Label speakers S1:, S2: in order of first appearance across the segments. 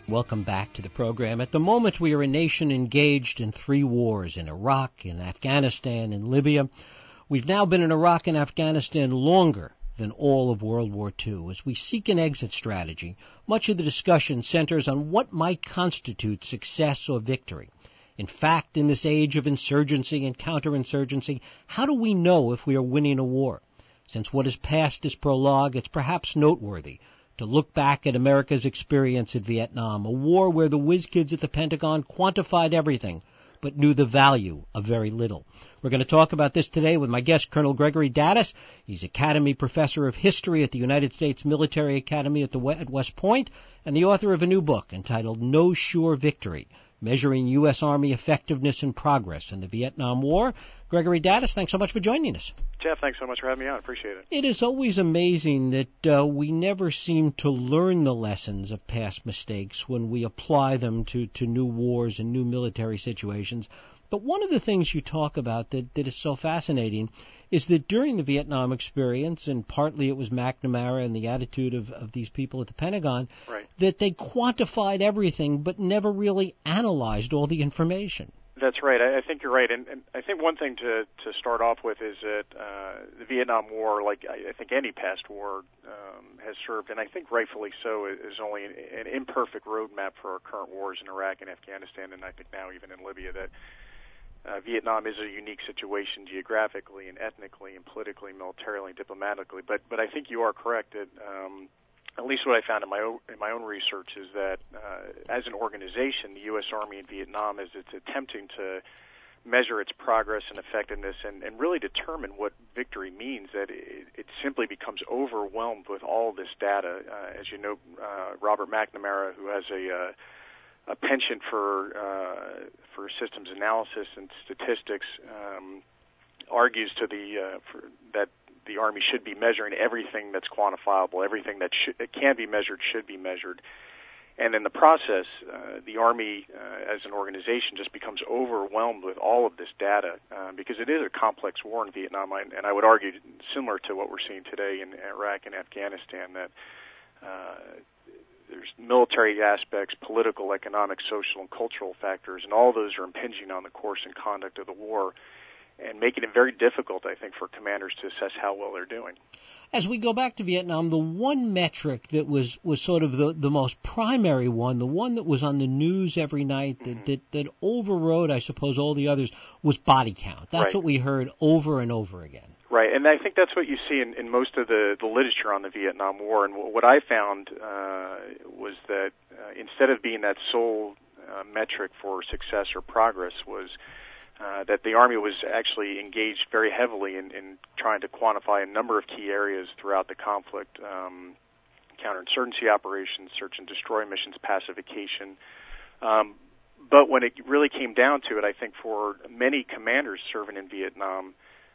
S1: Welcome back to the program. At the moment, we are a nation engaged in 3 wars, in Iraq, in Afghanistan, in Libya. We've now been in Iraq and Afghanistan longer than all of World War II. As we seek an exit strategy, much of the discussion centers on what might constitute success or victory. In fact, in this age of insurgency and counterinsurgency, how do we know if we are winning a war? Since what is past is prologue, it's perhaps noteworthy to look back at America's experience at Vietnam, a war where the whiz kids at the Pentagon quantified everything but knew the value of very little. We're going to talk about this today with my guest, Colonel Gregory Daddis. He's Academy Professor of History at the United States Military Academy at West Point and the author of a new book entitled No Sure Victory, Measuring U.S. Army Effectiveness and Progress in the Vietnam War. Gregory Daddis, thanks so much for joining us.
S2: Jeff, thanks so much for having me on. Appreciate it.
S1: It is always amazing that we never seem to learn the lessons of past mistakes when we apply them to new wars and new military situations. But one of the things you talk about that is so fascinating is that during the Vietnam experience, and partly it was McNamara and the attitude of these people at the Pentagon,
S2: right,
S1: that they quantified everything but never really analyzed all the information.
S2: That's right. I think you're right. And I think one thing to start off with is that the Vietnam War, like I think any past war, has served, and I think rightfully so, is only an imperfect roadmap for our current wars in Iraq and Afghanistan, and I think now even in Libya, that Vietnam is a unique situation geographically and ethnically and politically, militarily and diplomatically. But I think you are correct that at least what I found in my own research is that as an organization, the U.S. Army in Vietnam, as it's attempting to measure its progress and effectiveness and really determine what victory means, that it simply becomes overwhelmed with all this data. As you know, Robert McNamara, who has a penchant for systems analysis and statistics, argues to that the Army should be measuring everything that's quantifiable, everything that can be measured should be measured. And in the process, the Army as an organization just becomes overwhelmed with all of this data because it is a complex war in Vietnam. And I would argue, similar to what we're seeing today in Iraq and Afghanistan, that there's military aspects, political, economic, social, and cultural factors, and all those are impinging on the course and conduct of the war, and making it very difficult, I think, for commanders to assess how well they're doing.
S1: As we go back to Vietnam, the one metric that was sort of the most primary one, the one that was on the news every night, that overrode, I suppose, all the others, was body count. That's
S2: right.
S1: What we heard over and over again.
S2: Right, and I think that's what you see in most of the literature on the Vietnam War. And what I found was that instead of being that sole metric for success or progress was that the Army was actually engaged very heavily in trying to quantify a number of key areas throughout the conflict, counterinsurgency operations, search and destroy missions, pacification. But when it really came down to it, I think for many commanders serving in Vietnam,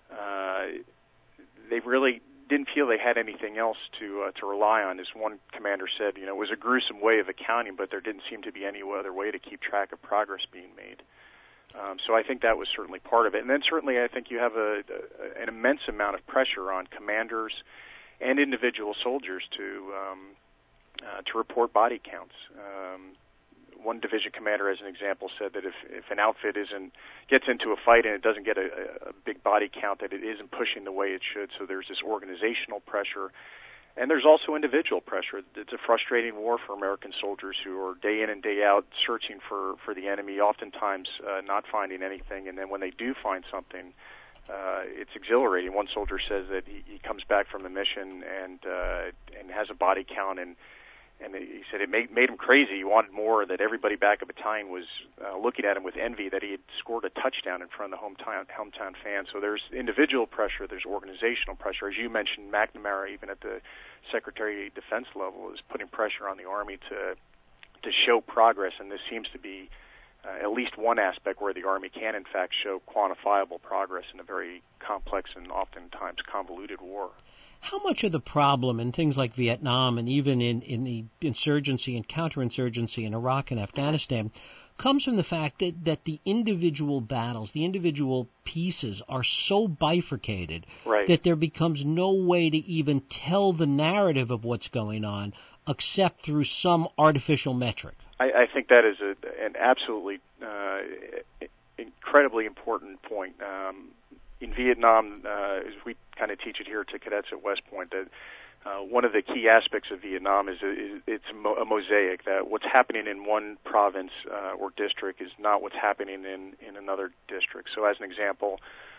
S2: they really didn't feel they had anything else to rely on. As one commander said, it was a gruesome way of accounting, but there didn't seem to be any other way to keep track of progress being made. So I think that was certainly part of it. And then certainly I think you have an immense amount of pressure on commanders and individual soldiers to report body counts. One division commander, as an example, said that if an outfit gets into a fight and it doesn't get a big body count, that it isn't pushing the way it should. So there's this organizational pressure. And there's also individual pressure. It's a frustrating war for American soldiers who are day in and day out searching for the enemy, oftentimes not finding anything. And then when they do find something, it's exhilarating. One soldier says that he comes back from the mission and has a body count, and he said it made him crazy. He wanted more, that everybody back at battalion was looking at him with envy that he had scored a touchdown in front of the hometown fans. So there's individual pressure, there's organizational pressure. As you mentioned, McNamara, even at the Secretary of Defense level, is putting pressure on the Army to show progress, and this seems to be at least one aspect where the Army can, in fact, show quantifiable progress in a very complex and oftentimes convoluted war.
S1: How much of the problem in things like Vietnam and even in the insurgency and counterinsurgency in Iraq and Afghanistan comes from the fact that the individual battles, the individual pieces are so bifurcated
S2: right.
S1: that there becomes no way to even tell the narrative of what's going on except through some artificial metric?
S2: I think that is an absolutely incredibly important point. In Vietnam, as we kind of teach it here to cadets at West Point, that one of the key aspects of Vietnam is it's a mosaic, that what's happening in one province or district is not what's happening in another district. So as an example,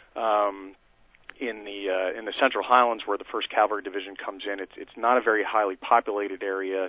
S2: in the Central Highlands, where the 1st Cavalry Division comes in, it's not a very highly populated area.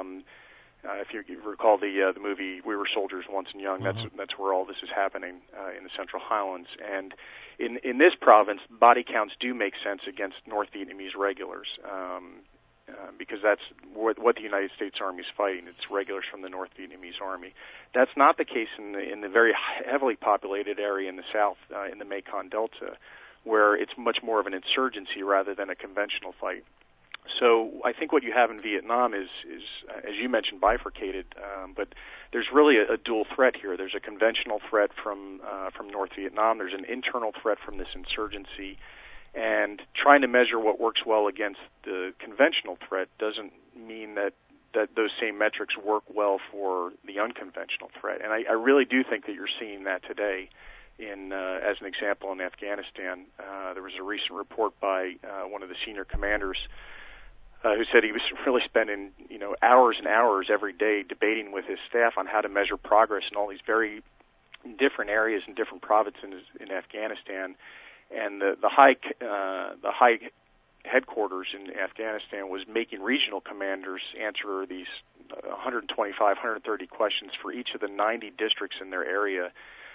S2: If you recall the movie We Were Soldiers Once and Young, that's where all this is happening in the Central Highlands. And in this province, body counts do make sense against North Vietnamese regulars, because that's what the United States Army is fighting. It's regulars from the North Vietnamese Army. That's not the case in the very heavily populated area in the south, in the Mekong Delta, where it's much more of an insurgency rather than a conventional fight. So I think what you have in Vietnam is as you mentioned, bifurcated, but there's really a dual threat here. There's a conventional threat from North Vietnam. There's an internal threat from this insurgency, and trying to measure what works well against the conventional threat doesn't mean that those same metrics work well for the unconventional threat. And I really do think that you're seeing that today. As an example, in Afghanistan, there was a recent report by one of the senior commanders who said he was really spending, hours and hours every day debating with his staff on how to measure progress in all these very different areas and different provinces in Afghanistan. And the high headquarters in Afghanistan was making regional commanders answer these 125, 130 questions for each of the 90 districts in their area.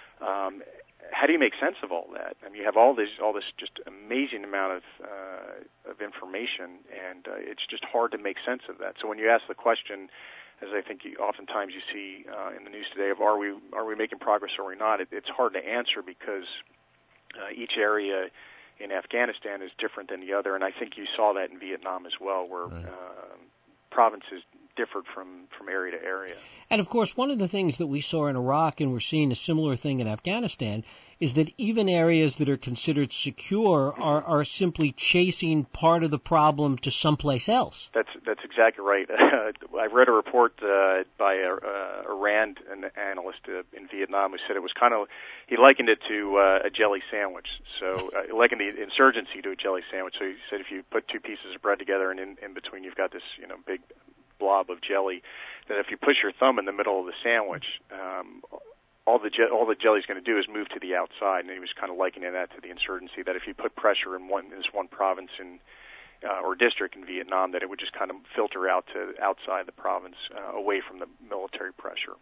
S2: How do you make sense of all that? I mean, you have all this just amazing amount of information, and it's just hard to make sense of that. So when you ask the question, as I think oftentimes you see in the news today, of are we making progress or are we not? It's hard to answer because each area in Afghanistan is different than the other, and I think you saw that in Vietnam as well, where provinces differed from area to area.
S1: And of course, one of the things that we saw in Iraq, and we're seeing a similar thing in Afghanistan, is that even areas that are considered secure are simply chasing part of the problem to someplace else.
S2: That's exactly right. I read a report by a RAND analyst in Vietnam who said it was he likened it to a jelly sandwich. So likened the insurgency to a jelly sandwich. So he said if you put two pieces of bread together and in between you've got this big blob of jelly, that if you push your thumb in the middle of the sandwich, all the jelly's going to do is move to the outside. And he was kind of likening that to the insurgency, that if you put pressure in this one province or district in Vietnam, that it would just kind of filter out to outside the province, away from the military pressure.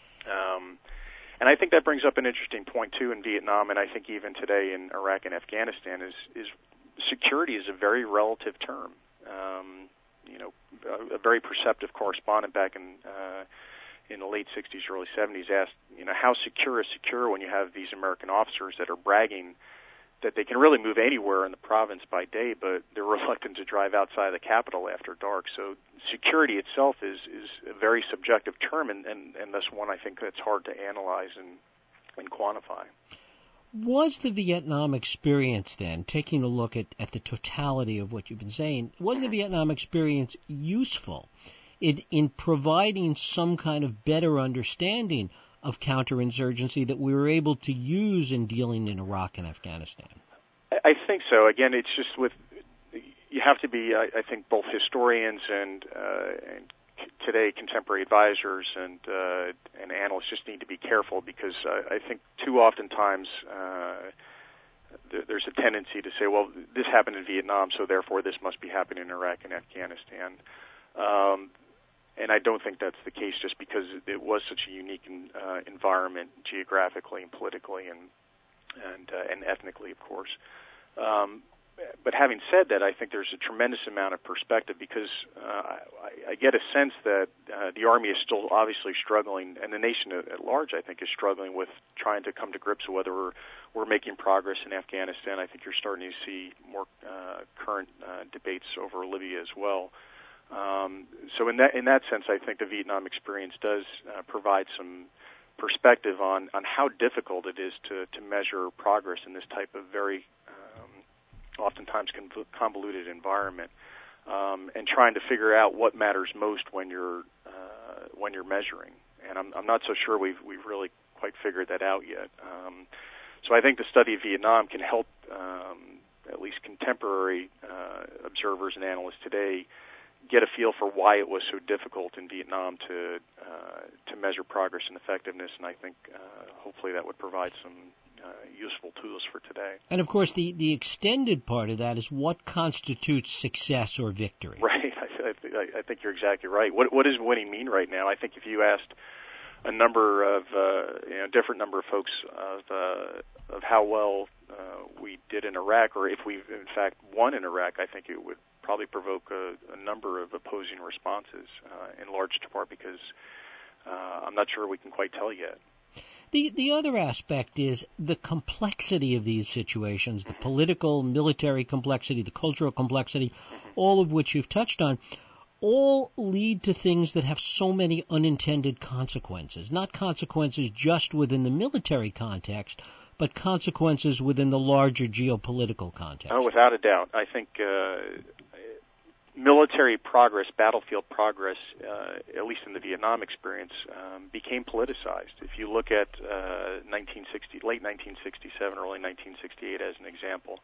S2: And I think that brings up an interesting point too in Vietnam, and I think even today in Iraq and Afghanistan is security is a very relative term. A very perceptive correspondent back in the late 60s, early 70s asked, how secure is secure when you have these American officers that are bragging that they can really move anywhere in the province by day, but they're reluctant to drive outside the capital after dark. So security itself is a very subjective term, and thus one I think that's hard to analyze and quantify.
S1: Was the Vietnam experience then, taking a look at the totality of what you've been saying, was the Vietnam experience useful in providing some kind of better understanding of counterinsurgency that we were able to use in dealing in Iraq and Afghanistan?
S2: I think so. Again, it's just you have to be, I think, both historians and today contemporary advisors and analysts just need to be careful, because I think too oftentimes there's a tendency to say, well, this happened in Vietnam, so therefore this must be happening in Iraq and Afghanistan. And I don't think that's the case, just because it was such a unique environment geographically and politically and ethnically, of course. But having said that, I think there's a tremendous amount of perspective, because I get a sense that the Army is still obviously struggling, and the nation at large, I think, is struggling with trying to come to grips with whether we're making progress in Afghanistan. I think you're starting to see more current debates over Libya as well. So in that sense, I think the Vietnam experience does provide some perspective on how difficult it is to measure progress in this type of very oftentimes convoluted environment, and trying to figure out what matters most when you're measuring. and I'm not so sure we've really quite figured that out yet. So I think the study of Vietnam can help at least contemporary observers and analysts today get a feel for why it was so difficult in Vietnam to measure progress and effectiveness, and I think hopefully that would provide some useful tools for today.
S1: And of course, the extended part of that is what constitutes success or victory.
S2: Right. I think you're exactly right. What does winning mean right now? I think if you asked a number of different number of folks of how well we did in Iraq, or if we've in fact won in Iraq, I think it would probably provoke a number of opposing responses, in large part because I'm not sure we can quite tell yet.
S1: The other aspect is the complexity of these situations, the political, military complexity, the cultural complexity, all of which you've touched on, all lead to things that have so many unintended consequences, not consequences just within the military context, but consequences within the larger geopolitical context.
S2: Oh, without a doubt. I think military progress, battlefield progress, at least in the Vietnam experience, became politicized. If you look at late 1967, early 1968 as an example,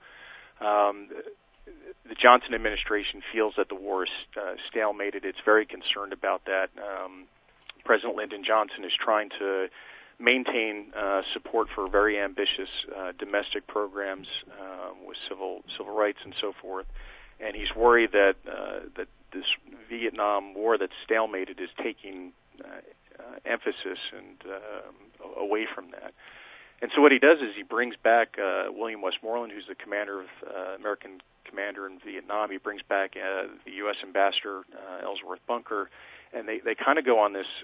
S2: the Johnson administration feels that the war is stalemated. It's very concerned about that. President Lyndon Johnson is trying to maintain support for very ambitious domestic programs with civil rights and so forth. And he's worried that this Vietnam War that's stalemated is taking emphasis and away from that. And so what he does is he brings back William Westmoreland, who's the commander of American commander in Vietnam. He brings back the U.S. ambassador Ellsworth Bunker, and they kind of go on this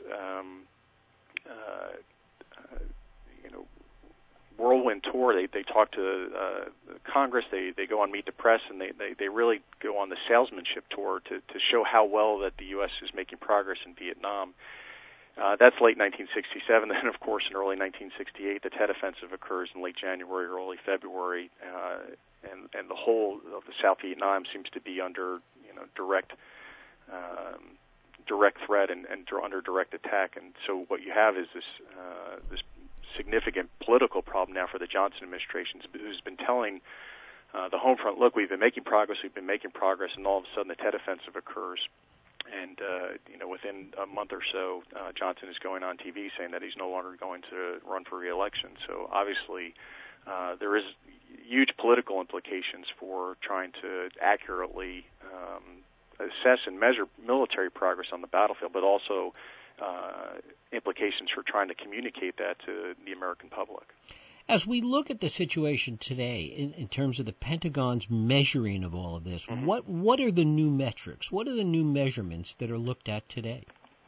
S2: whirlwind tour. They talk to Congress, they go on Meet the Press, and they really go on the salesmanship tour to show how well that the U.S. is making progress in Vietnam. That's late 1967. Then, of course, in early 1968, the Tet Offensive occurs in late January, early February, and the whole of the South Vietnam seems to be under direct threat and under direct attack. And so what you have is this significant political problem now for the Johnson administration, who's been telling the home front, look, we've been making progress, and all of a sudden the Tet Offensive occurs. And, within a month or so, Johnson is going on TV saying that he's no longer going to run for re-election. So obviously there is huge political implications for trying to accurately assess and measure military progress on the battlefield, but also implications for trying to communicate that to the American public.
S1: As we look at the situation today in terms of the Pentagon's measuring of all of this, what are the new metrics? What are the new measurements that are looked at today?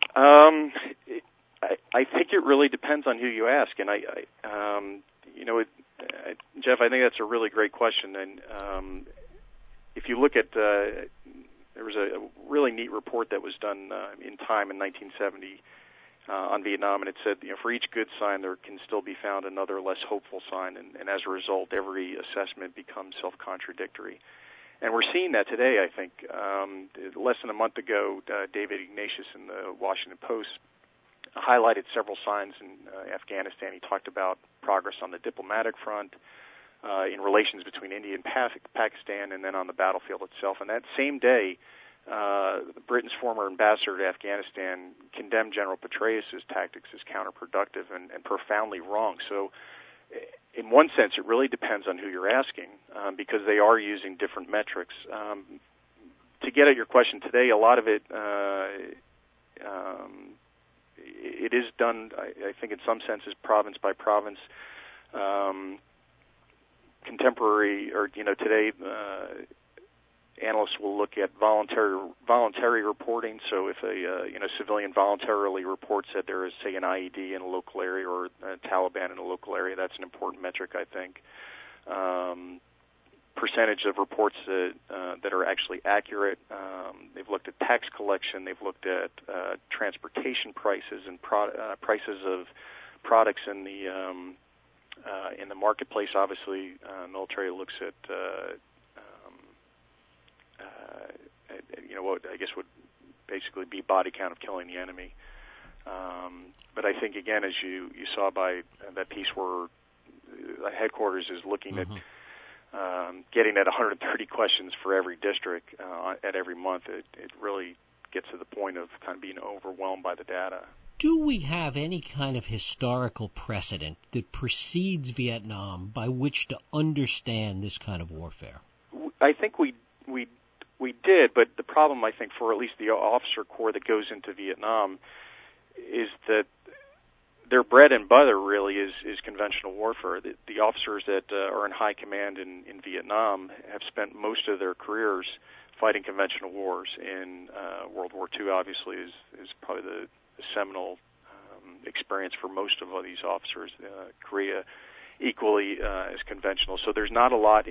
S2: I think it really depends on who you ask, and Jeff, I think that's a really great question. And if you look at, there was a really neat report that was done in Time in 1970. On Vietnam, and it said, for each good sign there can still be found another less hopeful sign, and as a result, every assessment becomes self-contradictory. And we're seeing that today, I think. Less than a month ago, David Ignatius in the Washington Post highlighted several signs in Afghanistan. He talked about progress on the diplomatic front, in relations between India and Pakistan, and then on the battlefield itself. And that same day, Britain's former ambassador to Afghanistan condemned General Petraeus' tactics as counterproductive and profoundly wrong. So in one sense, it really depends on who you're asking, because they are using different metrics. To get at your question today, a lot of it it is done, I think in some senses, province by province. Contemporary, or today, analysts will look at voluntary reporting. So if a civilian voluntarily reports that there is, say, an IED in a local area or Taliban in a local area, that's an important metric, I think. Percentage of reports that are actually accurate. They've looked at tax collection. They've looked at transportation prices and prices of products in the marketplace. Obviously, military looks at what I guess would basically be body count of killing the enemy. But I think, again, as you saw by that piece where headquarters is looking at getting at 130 questions for every district at every month, it really gets to the point of kind of being overwhelmed by the data.
S1: Do we have any kind of historical precedent that precedes Vietnam by which to understand this kind of warfare?
S2: I think we did, but the problem, I think, for at least the officer corps that goes into Vietnam is that their bread and butter really is conventional warfare. The officers that are in high command in Vietnam have spent most of their careers fighting conventional wars. In World War II, obviously, is probably the seminal experience for most of these officers. Korea, equally as conventional. So there's not a lot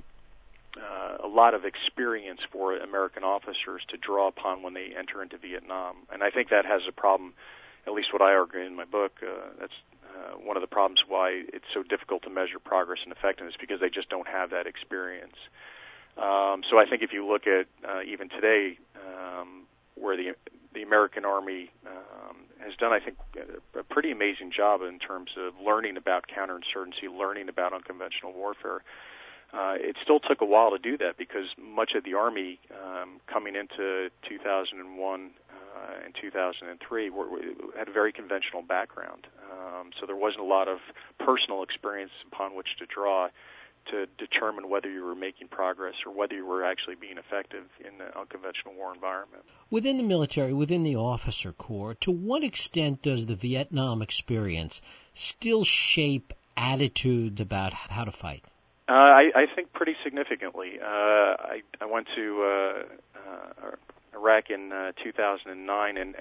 S2: of experience for American officers to draw upon when they enter into Vietnam, and I think that has a problem. At least what I argue in my book, that's one of the problems why it's so difficult to measure progress and effectiveness, because they just don't have that experience. So I think if you look at even today, where the American Army has done, I think, a pretty amazing job in terms of learning about counterinsurgency, learning about unconventional warfare. It still took a while to do that because much of the Army coming into 2001 and 2003 had a very conventional background. So there wasn't a lot of personal experience upon which to draw to determine whether you were making progress or whether you were actually being effective in the unconventional war environment.
S1: Within the military, within the officer corps, to what extent does the Vietnam experience still shape attitudes about how to fight?
S2: I think pretty significantly. I went to Iraq in 2009, and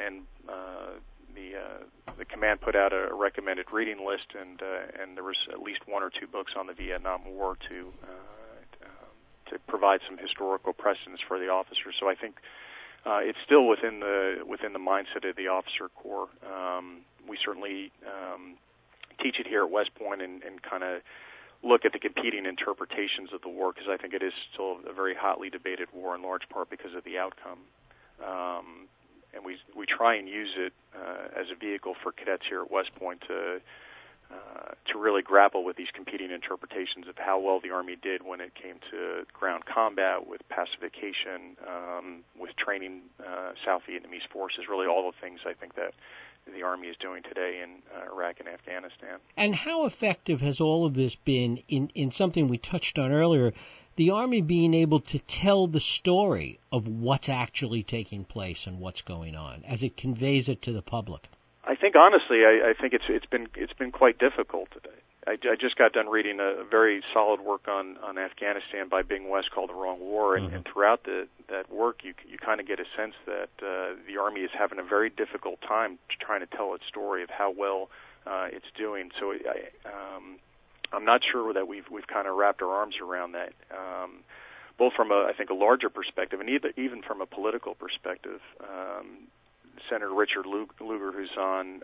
S2: the command put out a recommended reading list, and there was at least one or two books on the Vietnam War to provide some historical precedents for the officers. So I think it's still within the mindset of the officer corps. We certainly teach it here at West Point and kind of look at the competing interpretations of the war, because I think it is still a very hotly debated war in large part because of the outcome. And we try and use it as a vehicle for cadets here at West Point to really grapple with these competing interpretations of how well the Army did when it came to ground combat, with pacification, with training South Vietnamese forces, really all the things I think that the Army is doing today in Iraq and Afghanistan.
S1: And how effective has all of this been in something we touched on earlier, the Army being able to tell the story of what's actually taking place and what's going on as it conveys it to the public?
S2: I think honestly, I think it's been quite difficult. I just got done reading a very solid work on Afghanistan by Bing West called The Wrong War, and throughout that work, you kind of get a sense that the Army is having a very difficult time trying to tell its story of how well it's doing. So I'm not sure that we've kind of wrapped our arms around that, both from I think a larger perspective and even from a political perspective. Senator Richard Lugar, who's on.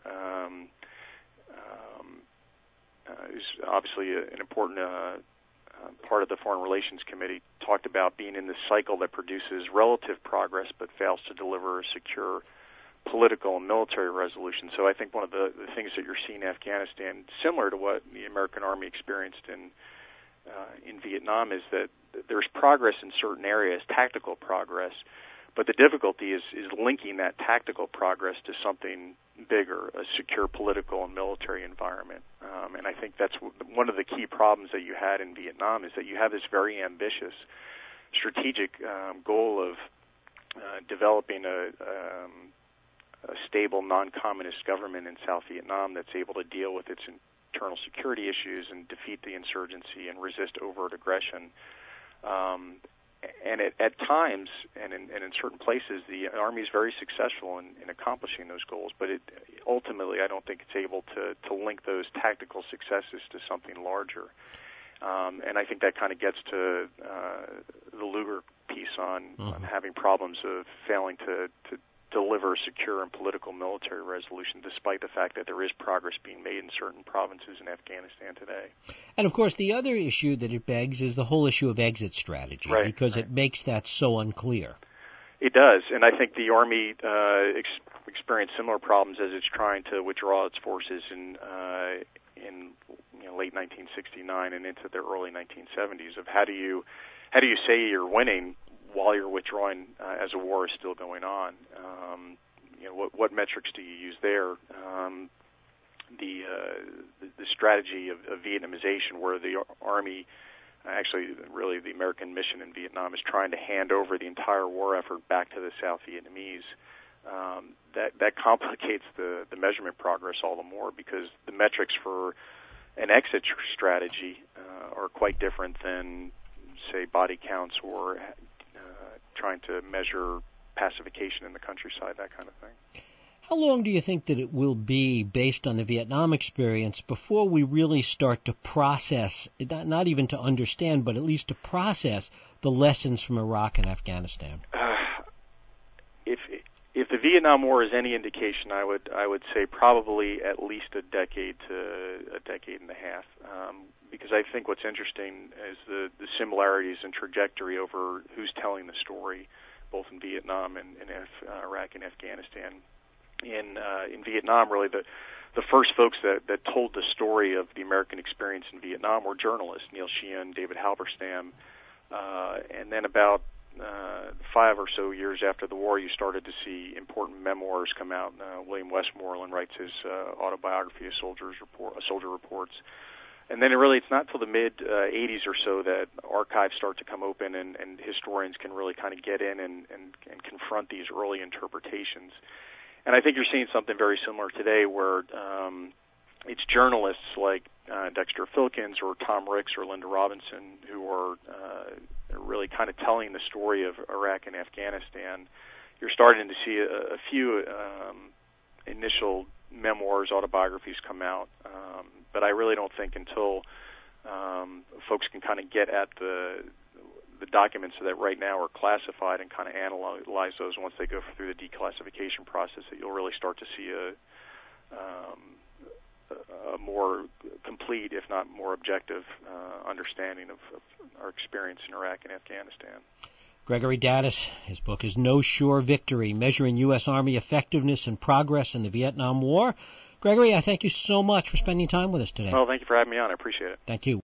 S2: Who's obviously an important part of the Foreign Relations Committee, talked about being in this cycle that produces relative progress but fails to deliver a secure political and military resolution. So I think one of the things that you're seeing in Afghanistan, similar to what the American Army experienced in Vietnam, is that there's progress in certain areas, tactical progress, but the difficulty is linking that tactical progress to something bigger, a secure political and military environment. And I think that's one of the key problems that you had in Vietnam, is that you have this very ambitious strategic goal of developing a stable, non-communist government in South Vietnam that's able to deal with its internal security issues and defeat the insurgency and resist overt aggression. And at times, and in certain places, the Army is very successful in accomplishing those goals, but ultimately I don't think it's able to link those tactical successes to something larger. And I think that kind of gets to the Lugar piece on having problems of failing to deliver a secure and political military resolution, despite the fact that there is progress being made in certain provinces in Afghanistan today.
S1: And, of course, the other issue that it begs is the whole issue of exit strategy, because it makes that so unclear.
S2: It does, and I think the Army experienced similar problems as it's trying to withdraw its forces in late 1969 and into the early 1970s. Of how do you say you're winning while you're withdrawing as a war is still going on? What metrics do you use there? The strategy of Vietnamization, where the Army, actually really the American mission in Vietnam, is trying to hand over the entire war effort back to the South Vietnamese. That complicates the measurement progress all the more, because the metrics for an exit strategy are quite different than, say, body counts or trying to measure pacification in the countryside, that kind of thing.
S1: How long do you think that it will be, based on the Vietnam experience, before we really start to process, not even to understand, but at least to process the lessons from Iraq and Afghanistan?
S2: If the Vietnam War is any indication, I would say probably at least a decade to a decade and a half, because I think what's interesting is the similarities in trajectory over who's telling the story, both in Vietnam and Iraq and Afghanistan. In Vietnam, really the first folks that told the story of the American experience in Vietnam were journalists, Neil Sheehan, David Halberstam, and then about 5 or so years after the war, you started to see important memoirs come out. William Westmoreland writes his autobiography, A Soldier Reports. And then it's not till the mid-'80s or so that archives start to come open and historians can really kind of get in and confront these early interpretations. And I think you're seeing something very similar today, where it's journalists like Dexter Filkins or Tom Ricks or Linda Robinson who are really kind of telling the story of Iraq and Afghanistan. You're starting to see a few initial memoirs, autobiographies come out, but I really don't think until folks can kind of get at the documents that right now are classified and kind of analyze those once they go through the declassification process, that you'll really start to see a more complete, if not more objective, understanding of our experience in Iraq and Afghanistan.
S1: Gregory Daddis, his book is No Sure Victory, Measuring U.S. Army Effectiveness and Progress in the Vietnam War. Gregory, I thank you so much for spending time with us today.
S2: Well, thank you for having me on. I appreciate it.
S1: Thank you.